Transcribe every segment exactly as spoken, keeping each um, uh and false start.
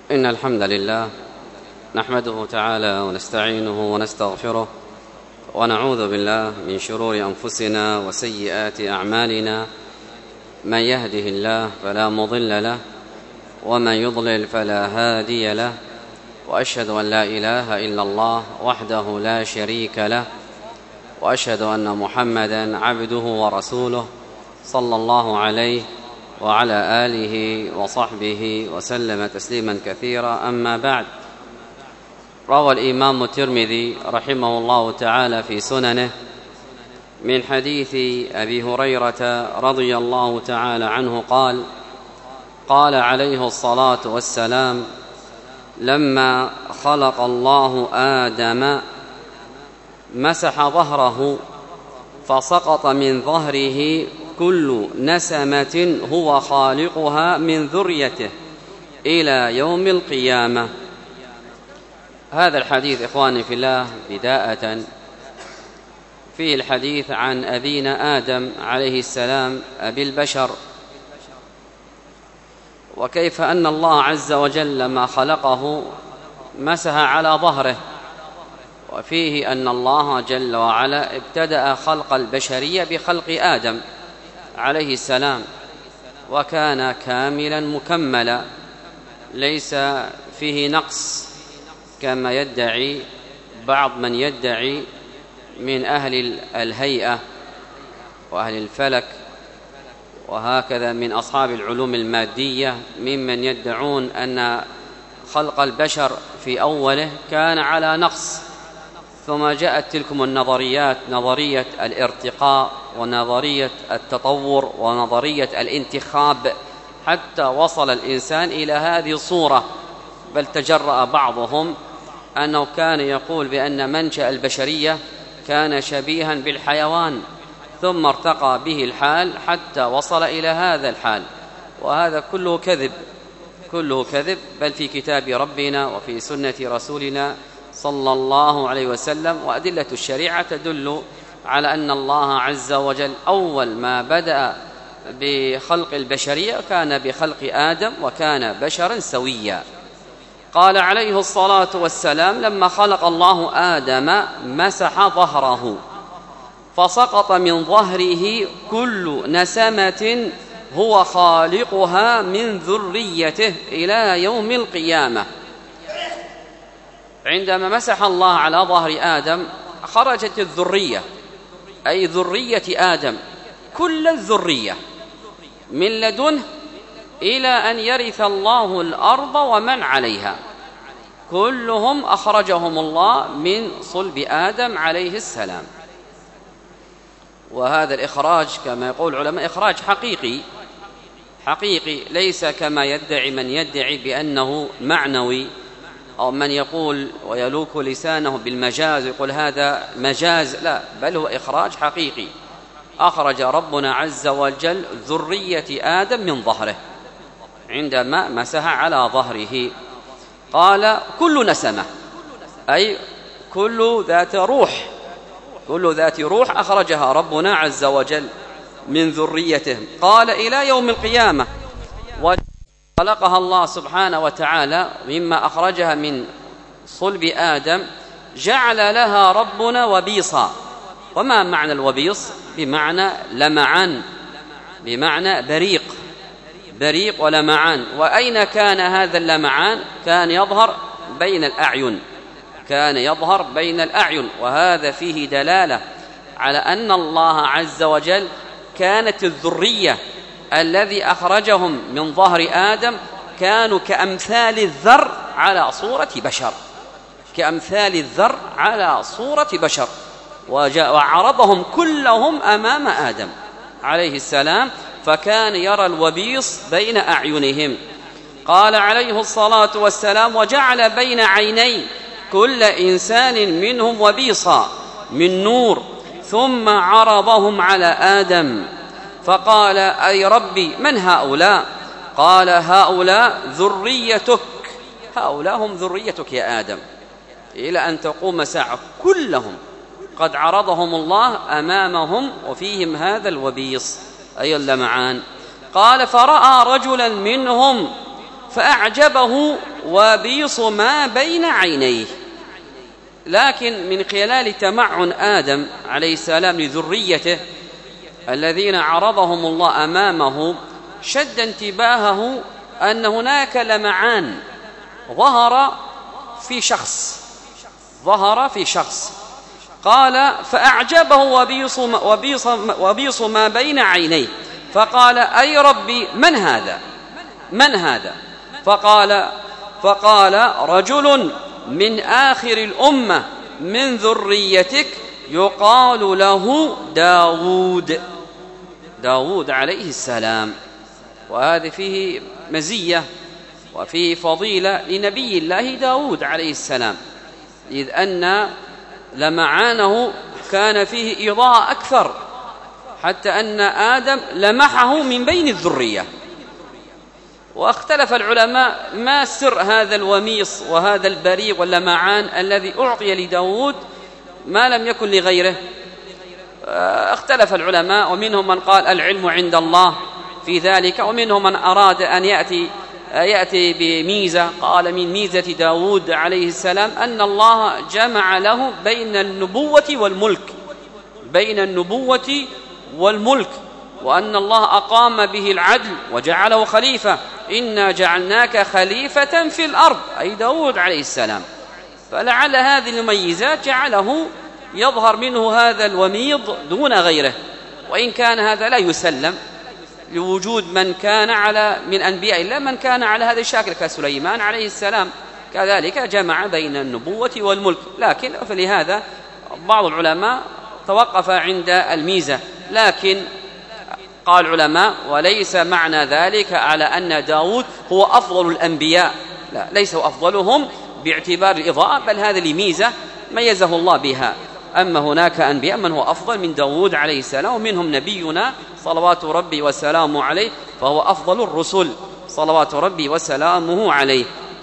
إن الحمد لله نحمده تعالى ونستعينه ونستغفره ونعوذ بالله من شرور أنفسنا وسيئات أعمالنا. من يهده الله فلا مضل له ومن يضلل فلا هادي له، وأشهد أن لا إله إلا الله وحده لا شريك له، وأشهد أن محمدًا عبده ورسوله صلى الله عليه وعلى آله وصحبه وسلم تسليما كثيرا. أما بعد، روى الإمام الترمذي رحمه الله تعالى في سننه من حديث أبي هريرة رضي الله تعالى عنه قال: قال عليه الصلاة والسلام: لما خلق الله آدم مسح ظهره فسقط من ظهره كل نسمة هو خالقها من ذريته إلى يوم القيامة. هذا الحديث إخواني في الله بداءة فيه الحديث عن أبينا آدم عليه السلام أبي البشر، وكيف أن الله عز وجل لما خلقه مسح على ظهره، وفيه أن الله جل وعلا ابتدأ خلق البشرية بخلق آدم عليه السلام، وكان كاملا مكملا ليس فيه نقص كما يدعي بعض من يدعي من أهل الهيئة وأهل الفلك وهكذا من أصحاب العلوم المادية، ممن يدعون أن خلق البشر في أوله كان على نقص، ثم جاءت تلكم النظريات، نظرية الارتقاء ونظرية التطور ونظرية الانتخاب، حتى وصل الإنسان إلى هذه الصورة. بل تجرأ بعضهم أنه كان يقول بأن منشأ البشرية كان شبيها بالحيوان، ثم ارتقى به الحال حتى وصل إلى هذا الحال، وهذا كله كذب، كله كذب. بل في كتاب ربنا وفي سنة رسولنا صلى الله عليه وسلم وأدلة الشريعة تدل على أن الله عز وجل أول ما بدأ بخلق البشرية كان بخلق آدم، وكان بشرا سويا. قال عليه الصلاة والسلام: لما خلق الله آدم مسح ظهره فسقط من ظهره كل نسمة هو خالقها من ذريته إلى يوم القيامة. عندما مسح الله على ظهر آدم خرجت الذرية، أي ذرية آدم، كل الذرية من لدنه إلى أن يرث الله الأرض ومن عليها، كلهم أخرجهم الله من صلب آدم عليه السلام. وهذا الإخراج كما يقول العلماء إخراج حقيقي حقيقي، ليس كما يدعي من يدعي بأنه معنوي، أو من يقول ويلوك لسانه بالمجاز يقول هذا مجاز، لا، بل هو إخراج حقيقي. أخرج ربنا عز وجل ذرية آدم من ظهره عندما مسح على ظهره. قال: كل نسمة، أي كل ذات روح، كل ذات روح أخرجها ربنا عز وجل من ذريته. قال: إلى يوم القيامة. خلقها الله سبحانه وتعالى مما أخرجها من صلب آدم، جعل لها ربنا وبيصا. وما معنى الوبيص؟ بمعنى لمعان، بمعنى بريق، بريق ولمعان. وأين كان هذا اللمعان؟ كان يظهر بين الأعين، كان يظهر بين الأعين. وهذا فيه دلالة على أن الله عز وجل كانت الذرية الذي أخرجهم من ظهر آدم كانوا كأمثال الذر على صورة بشر، كأمثال الذر على صورة بشر، وعرضهم كلهم أمام آدم عليه السلام، فكان يرى الوبيص بين أعينهم. قال عليه الصلاة والسلام: وجعل بين عيني كل إنسان منهم وبيصا من نور، ثم عرضهم على آدم فقال: أي ربي من هؤلاء؟ قال: هؤلاء ذريتك، هؤلاء هم ذريتك يا آدم إلى أن تقوم ساعة، كلهم قد عرضهم الله أمامهم وفيهم هذا الوبيص أي اللمعان. قال: فرأى رجلا منهم فأعجبه وبيص ما بين عينيه. لكن من خلال تمعن آدم عليه السلام لذريته الذين عرضهم الله أمامه شد انتباهه أن هناك لمعان ظهر في شخص ظهر في شخص قال فأعجبه وبيص, وبيص, وبيص ما بين عينيه، فقال أي ربي من هذا من هذا فقال, فقال رجل من آخر الأمة من ذريتك يقال له داود داود عليه السلام. وهذا فيه مزية وفيه فضيلة لنبي الله داود عليه السلام، إذ أن لمعانه كان فيه إضاءة أكثر، حتى أن آدم لمحه من بين الذرية. واختلف العلماء ما سر هذا الوميص وهذا البريق واللمعان الذي أعطي لداود ما لم يكن لغيره. اختلف العلماء، ومنهم من قال العلم عند الله في ذلك، ومنهم من أراد أن يأتي يأتي بميزة، قال من ميزة داود عليه السلام أن الله جمع له بين النبوة والملك بين النبوة والملك وأن الله أقام به العدل وجعله خليفة، إنا جعلناك خليفة في الأرض، أي داود عليه السلام. فلعل هذه المميزات جعله يظهر منه هذا الوميض دون غيره، وإن كان هذا لا يسلم لوجود من كان على من أنبياء الله من كان على هذا الشكل كسليمان عليه السلام، كذلك جمع بين النبوة والملك. لكن فلهذا بعض العلماء توقف عند الميزة، لكن قال العلماء وليس معنى ذلك على أن داود هو أفضل الأنبياء، لا، ليس هو أفضلهم باعتبار الإضاءة، بل هذه الميزة ميزه الله بها. أما هناك أنبياء من هو أفضل من داود عليه السلام، ومنهم نبينا صلوات ربي وسلامه عليه، فهو أفضل الرسل صلوات ربي وسلامه عليه.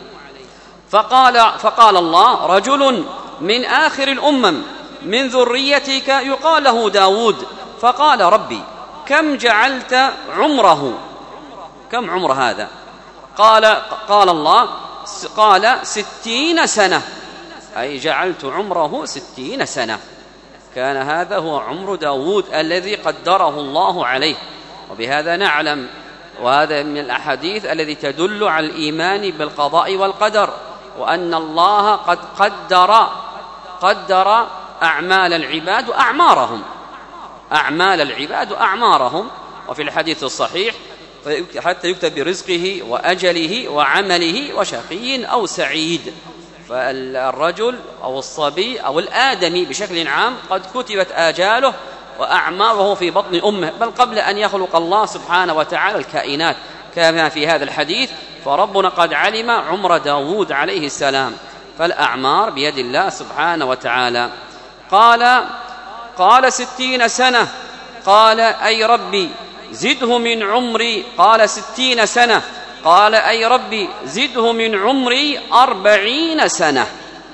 فقال, فقال الله رجل من آخر الأمم من ذريتك يقال له داود، فقال ربي كم جعلت عمره كم عمر هذا؟ قال, قال الله قال ستين سنة، أي جعلت عمره ستين سنة. كان هذا هو عمر داود الذي قدره الله عليه. وبهذا نعلم، وهذا من الأحاديث الذي تدل على الإيمان بالقضاء والقدر، وأن الله قد قدر قدر أعمال العباد وأعمارهم أعمال العباد وأعمارهم وفي الحديث الصحيح حتى يكتب برزقه وأجله وعمله وشقي أو سعيد. فالرجل أو الصبي أو الآدمي بشكل عام قد كتبت آجاله وأعماره في بطن أمه، بل قبل أن يخلق الله سبحانه وتعالى الكائنات، كما في هذا الحديث فربنا قد علم عمر داود عليه السلام، فالأعمار بيد الله سبحانه وتعالى. قال قال ستين سنة، قال أي ربي زده من عمري، قال ستين سنة، قال أي ربي زده من عمري أربعين سنة.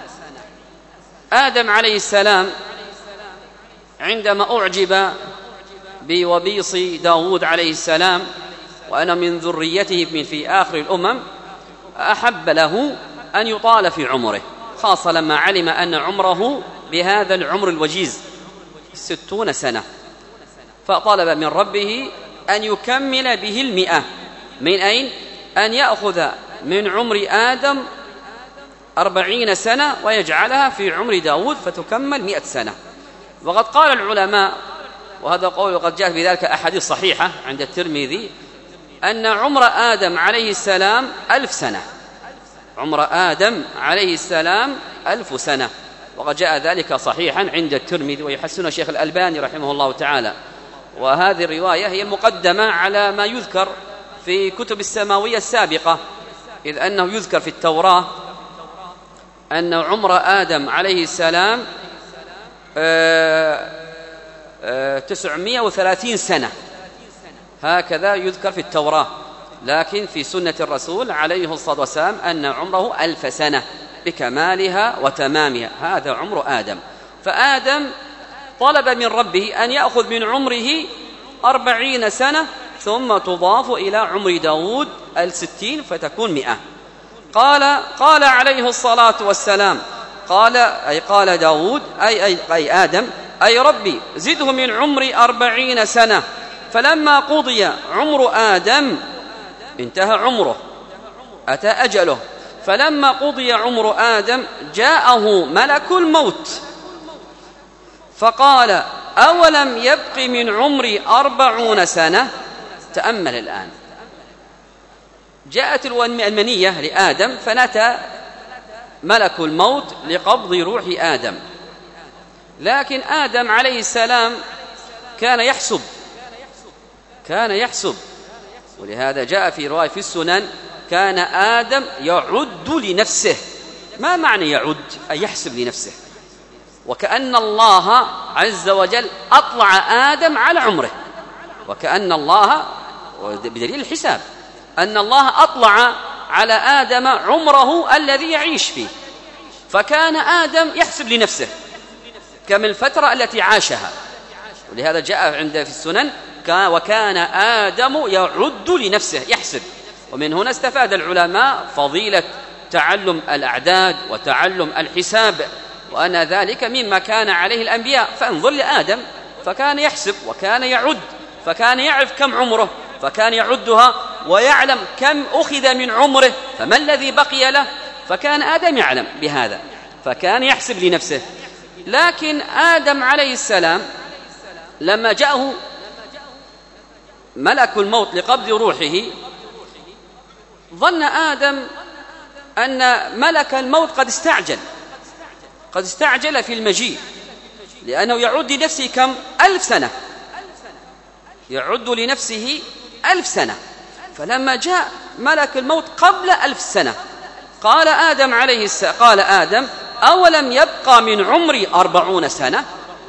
آدم عليه السلام عندما أعجب بوبيص داود عليه السلام وأنا من ذريته من في آخر الأمم، أحب له أن يطال في عمره، خاصة لما علم أن عمره بهذا العمر الوجيز ستون سنة، فطلب من ربه أن يكمل به المئة. من أين؟ أن يأخذ من عمر آدم أربعين سنة ويجعلها في عمر داود فتكمل مئة سنة. وقد قال العلماء، وهذا قول قد جاء في ذلك أحاديث صحيحة عند الترمذي، أن عمر آدم عليه السلام ألف سنة عمر آدم عليه السلام ألف سنة، وقد جاء ذلك صحيحا عند الترمذي ويحسن الشيخ الألباني رحمه الله تعالى. وهذه الرواية هي المقدمة على ما يذكر في كتب السماوية السابقة، إذ أنه يذكر في التوراة أن عمر آدم عليه السلام تسعمائة وثلاثين سنة، هكذا يذكر في التوراة. لكن في سنة الرسول عليه الصلاة والسلام أن عمره ألف سنة بكمالها وتمامها، هذا عمر آدم. فآدم طلب من ربه أن يأخذ من عمره أربعين سنة ثم تضاف إلى عمر داود الستين فتكون مئة. قال قال عليه الصلاة والسلام قال أي قال داود أي, أي, أي آدم أي ربي زده من عمري أربعين سنة. فلما قضي عمر آدم انتهى عمره أتى أجله، فلما قضي عمر آدم جاءه ملك الموت فقال أولم يبق من عمري أربعون سنة. تأمل الآن، جاءت المنية لآدم فنتى ملك الموت لقبض روح آدم، لكن آدم عليه السلام كان يحسب كان يحسب ولهذا جاء في رواية في السنن كان آدم يعد لنفسه. ما معنى يعد؟ أي يحسب لنفسه، وكأن الله عز وجل أطلع آدم على عمره، وكأن الله بدليل الحساب أن الله أطلع على آدم عمره الذي يعيش فيه، فكان آدم يحسب لنفسه كم الفترة التي عاشها، ولهذا جاء عند في السنن وكان آدم يعد لنفسه يحسب. ومن هنا استفاد العلماء فضيلة تعلم الأعداد وتعلم الحساب، وأن ذلك مما كان عليه الأنبياء. فانظر لآدم فكان يحسب وكان يعد، فكان يعرف كم عمره فكان يعدها ويعلم كم أخذ من عمره فما الذي بقي له، فكان آدم يعلم بهذا فكان يحسب لنفسه. لكن آدم عليه السلام لما جاءه ملك الموت لقبض روحه ظن آدم أن ملك الموت قد استعجل قد استعجل في المجيء، لأنه يعد لنفسه كم ألف سنة يعد لنفسه ألف سنة. فلما جاء ملك الموت قبل ألف سنة قال آدم عليه السلام قال آدم أولم يبقى من عمري أربعون سنة؟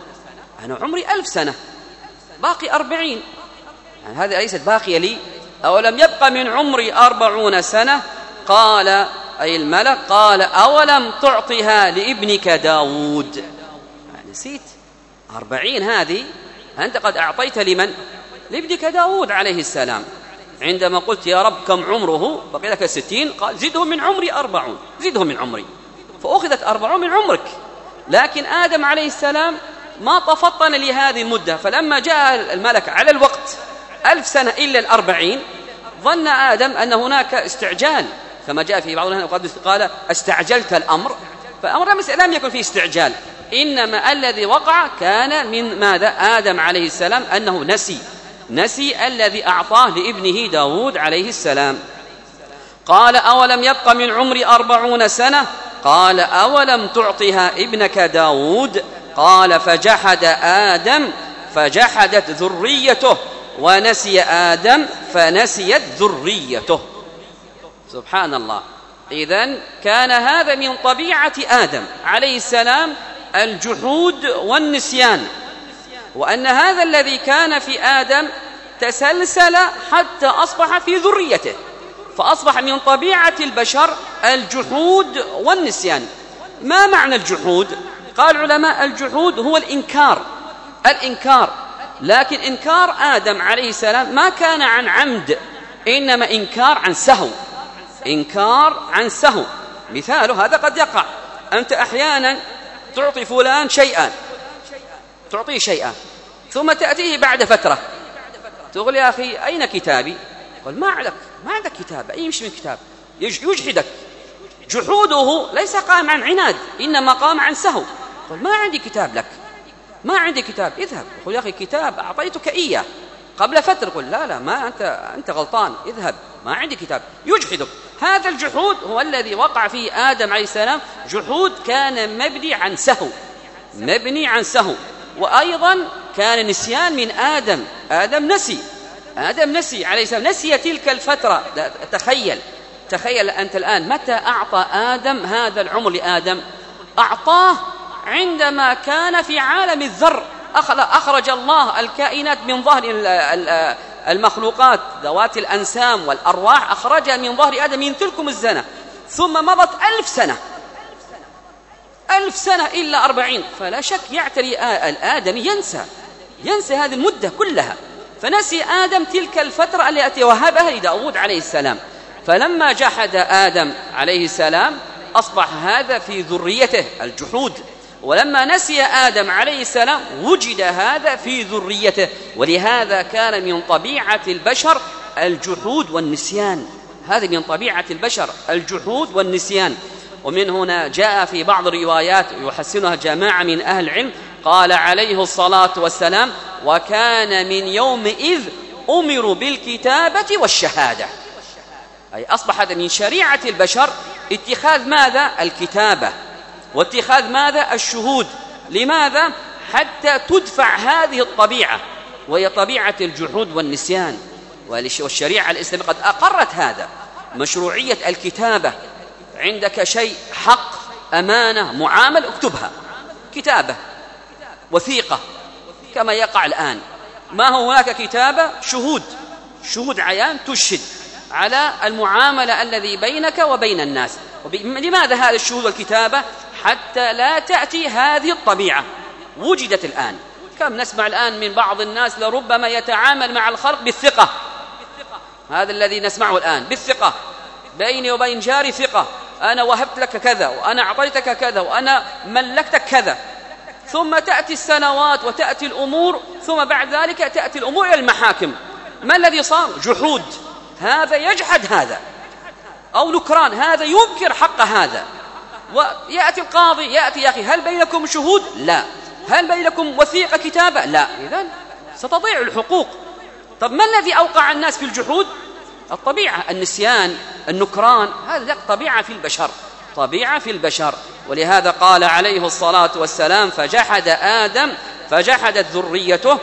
أنا عمري ألف سنة باقي أربعين، يعني هذه ليست باقية لي. أولم يبقى من عمري أربعون سنة؟ قال أي الملك قال أولم تعطها لابنك داود؟ يعني نسيت أربعين هذه أنت قد أعطيت لمن؟ لابنك داود عليه السلام. عندما قلت يا رب كم عمره بقي لك ستين قال زده من عمري أربعون زده من عمري، فأخذت أربعون من عمرك. لكن آدم عليه السلام ما تفطن لهذه المدة، فلما جاء الملك على الوقت ألف سنة إلا الأربعين ظن آدم أن هناك استعجال، كما جاء في بعض الأحاديث قال استعجلت الأمر، فالأمر لم يكن فيه استعجال، إنما الذي وقع كان من ماذا؟ آدم عليه السلام أنه نسي نسي الذي أعطاه لابنه داود عليه السلام. قال أولم يبق من عمري أربعون سنة؟ قال أولم تعطها ابنك داود؟ قال فجحد آدم فجحدت ذريته ونسي آدم فنسيت ذريته. سبحان الله. إذن كان هذا من طبيعة آدم عليه السلام الجحود والنسيان، وأن هذا الذي كان في آدم تسلسل حتى أصبح في ذريته، فأصبح من طبيعة البشر الجحود والنسيان. ما معنى الجحود؟ قال العلماء الجحود هو الإنكار الإنكار لكن إنكار آدم عليه السلام ما كان عن عمد، إنما إنكار عن سهو إنكار عن سهو. مثاله هذا قد يقع، أنت أحيانا تعطي فلان شيئا تعطيه شيئا ثم تأتيه بعد فترة تقول يا أخي أين كتابي؟ يقول ما عندك ما عندك كتاب، أي مش من كتاب، يجحدك. جحوده ليس قام عن عناد إنما قام عن سهو. يقول ما عندي كتاب لك ما عندي كتاب اذهب. يقول يا أخي كتاب أعطيتك إياه قبل فترة، يقول لا لا ما أنت أنت غلطان اذهب ما عندي كتاب، يجحدك. هذا الجحود هو الذي وقع فيه آدم عليه السلام، جحود كان مبني عن سهو مبني عن سهو. وأيضا كان نسيان من آدم آدم نسي آدم نسي عليه السلام نسي تلك الفترة. تخيل تخيل أنت الآن متى أعطى آدم هذا العمر لآدم؟ أعطاه عندما كان في عالم الذر، أخرج الله الكائنات من ظهر المخلوقات ذوات الأنسام والأرواح، أخرجها من ظهر آدم من تلكم الزنة، ثم مضت ألف سنة ألف سنة إلا أربعين، فلا شك يعتري الآدم ينسى ينسى هذه المدة كلها. فنسي آدم تلك الفترة التي وهبها لداود عليه السلام. فلما جحد آدم عليه السلام أصبح هذا في ذريته الجحود، ولما نسي آدم عليه السلام وجد هذا في ذريته، ولهذا كان من طبيعة البشر الجحود والنسيان. هذا من طبيعة البشر الجحود والنسيان. ومن هنا جاء في بعض الروايات يحسنها جماعة من أهل العلم قال عليه الصلاة والسلام: وكان من يومئذ أمروا بالكتابة والشهادة. أي أصبحت من شريعة البشر اتخاذ ماذا؟ الكتابة، واتخاذ ماذا؟ الشهود. لماذا؟ حتى تدفع هذه الطبيعة، وهي طبيعة الجحود والنسيان. والشريعة الإسلامية قد أقرت هذا، مشروعية الكتابة. عندك شيء حق، أمانة، معامل، اكتبها كتابة، وثيقة، كما يقع الآن. ما هو هناك كتابة؟ شهود، شهود عيان تشهد على المعاملة الذي بينك وبين الناس. لماذا هذا الشهود والكتابة؟ حتى لا تأتي هذه الطبيعة. وجدت الآن، كم نسمع الآن من بعض الناس لربما يتعامل مع الخلق بالثقة. هذا الذي نسمعه الآن بالثقة، بيني وبين جاري ثقة، أنا وهبت لك كذا، وأنا أعطيتك كذا، وأنا ملكتك كذا. ثم تأتي السنوات وتأتي الأمور، ثم بعد ذلك تأتي الأمور إلى المحاكم. ما الذي صار؟ جحود. هذا يجحد هذا، أو نكران، هذا ينكر حق هذا. ويأتي القاضي يأتي: يا أخي هل بينكم شهود؟ لا. هل بينكم وثيقة كتابة؟ لا. إذن ستضيع الحقوق. طب ما الذي أوقع الناس في الجحود؟ الطبيعة، النسيان، النكران. هذا طبيعة في البشر، طبيعة في البشر. ولهذا قال عليه الصلاة والسلام: فجحد آدم فجحدت ذريته،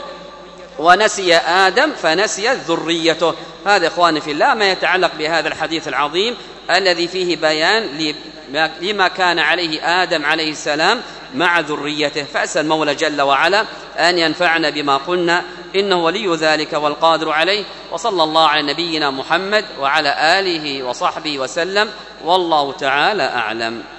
ونسي آدم فنسيت ذريته. هذا إخواني في الله ما يتعلق بهذا الحديث العظيم الذي فيه بيان لما كان عليه آدم عليه السلام مع ذريته. فأسأل المولى جل وعلا أن ينفعنا بما قلنا، إنه ولي ذلك والقادر عليه. وصلى الله على نبينا محمد وعلى آله وصحبه وسلم، والله تعالى أعلم.